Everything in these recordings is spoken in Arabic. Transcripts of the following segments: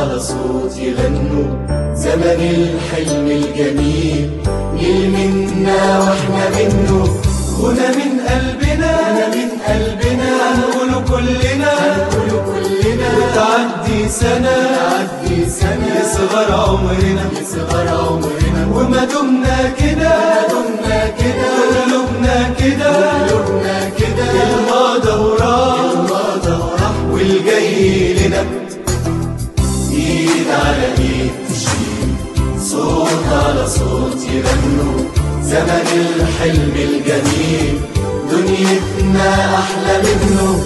على صوت يغنوا زمن الحلم الجميل، نيل منا واحنا منه، غنى من قلبنا، غنى من قلبنا، هنقوله كلنا، هنقوله كلنا، وتعدي سنة، تعدي سنة، يصغر عمرنا، يصغر عمرنا، وما دمنا كده، ما دمنا كده، قلوبنا كده، قلوبنا كده، الماضي وراح، الماضي وراح، والجاي لنا ايد على ايد تشيل، صوت على صوت يغنوا زمن الحلم الجميل، دنيتنا احلى منه.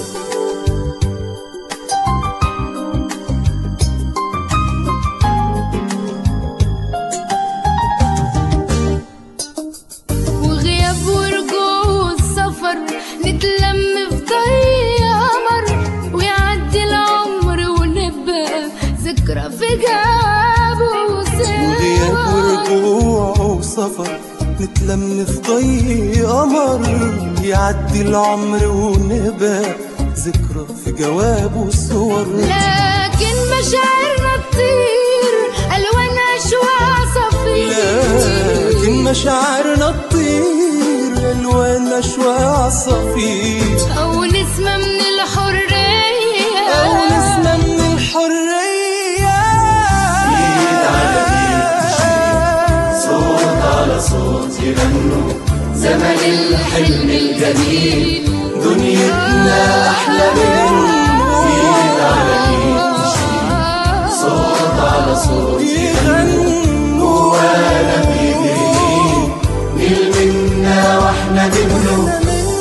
وغياب ورجوع والسفر، نتلم في ضي قمر، ويعدي العمر ونبقى ذكرى في جابه وسوا. وغياب ورجوع وسفر، نتلم في ضي قمر، يعدي العمر ونبقى ذكرى في جواب والصور. لكن مشاعرنا تطير ألوان أشواق صفير، لكن مشاعرنا تطير ألوان أشواق صفير، أو نسمة من الحرية، أو نسمة من الحرية. ايد على ايد تشيل، صوت على صوت يغنوا زمن الحلم الجميل، دنيتنا احلى منه. ايد على ايد تشيل، صوت على صوت يغنوا جوانا بيجري، نيل منا واحنا منه.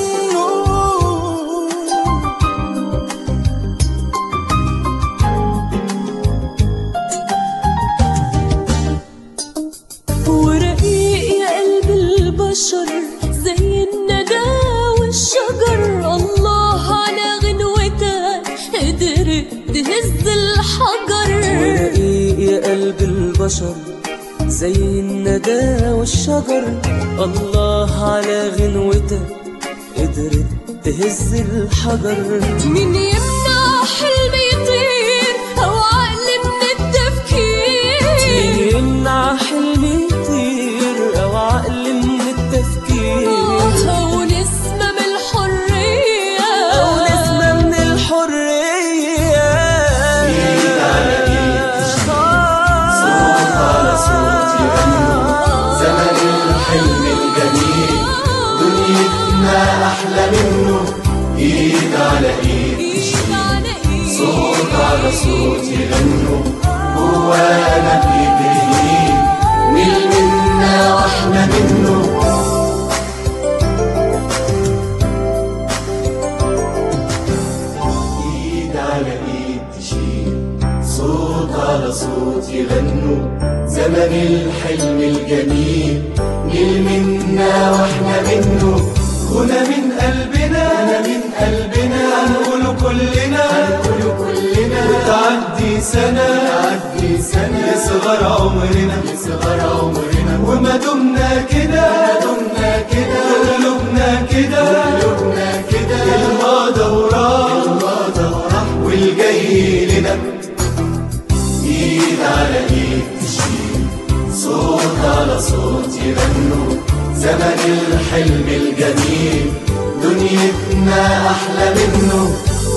ورقيق يا قلب البشر زي الندى والشجر، الله على غنوتك قدرت تهز الحجر. ورقيق يا قلب البشر زي الندى والشجر، الله على غنوتك قدرت تهز الحجر. مين يمنع حلم يطير أو عقل من التفكير؟ مين يمنع حلم يطير أو عقل من التفكير؟ أو نسمة من الحرية، أو نسمة من الحرية. ايد على ايد تشيل، صوت على صوت يغنوا زمن الحلم الجميل، دنيتنا احلى منه. ايد على ايد تشيل، صوت على صوت يغنوا جوانا بيجري، نيل منا واحنا منه. ايد على ايد تشيل، صوت على صوت يغنوا زمن الحلم الجميل، نيل منا واحنا منه، غنى من قلبنا، غنى من قلبنا، هنقوله كلنا، هنقوله كلنا، وتعدي سنة، تعدي سنة، يصغر عمرنا، يصغر عمرنا، وما دمنا كده، ما دمنا كده، قلوبنا كده، قلوبنا كده، الماضي وراح، الماضي وراح، والجاي لنا ايد على ايد تشيل، صوت على صوت يغنوا زمن الحلم الجميل، دنيتنا احلى منه.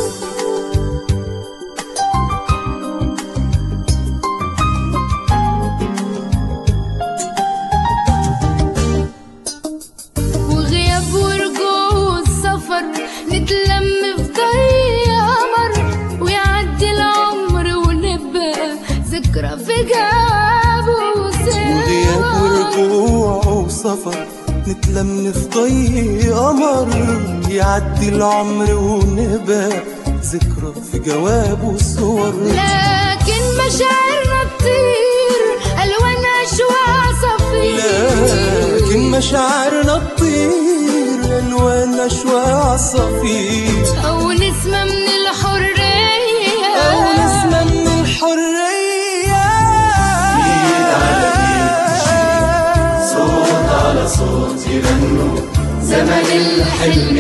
وغياب ورجوع والسفر، نتلم في ضي قمر، ويعدي العمر ونبقى ذكرى في جابه وسوا. وغياب ورجوع وسفر، نتلم في ضي قمر، يعدي العمر ونبقى ذكرى في جواب والصور. لكن مشاعرنا تطير ألوان أشواق صفير، لكن مشاعرنا تطير ألوان أشواق صفير، أو نسمة من الحرية، أو نسمة من الحرية. ايد على ايد تشيل، صوت على صوت يغنوا زمن الحلم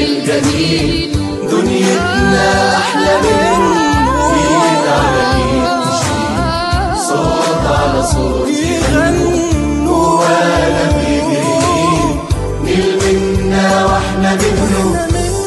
الجميل، دنيتنا احلى منه. ايد على ايد تشيل، صوت على صوت يغنوا وانا بيجري نيل منا واحنا منه.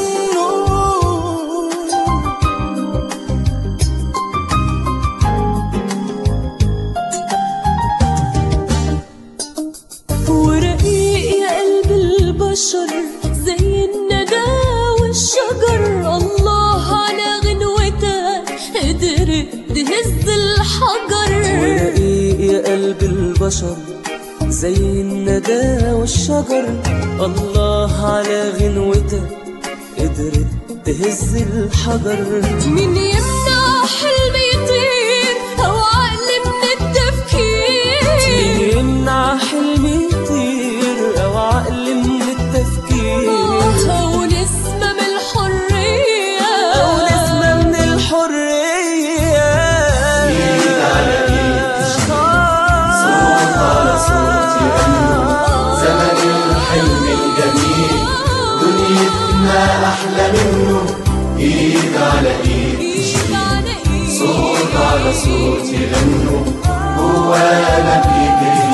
ورقيق يا قلب البشر زي الندى والشجر، الله على غنوتك قدرت تهز الحجر. ورقيق يا قلب البشر زي الندى والشجر، الله على غنوتك قدرت تهز الحجر. مين يمنع حلم يطير أو عقل من التفكير؟ مين يمنع حلم يطير أو عقل من التفكير؟ أو نسمة من الحرية، أو نسمة من الحرية. إيد على إيد صوت على صوت يغنوا زمن الحلم الجميل دنيتنا أحلى منه. إيد على إيد صوت على صوت يغنوا جوانا بيجري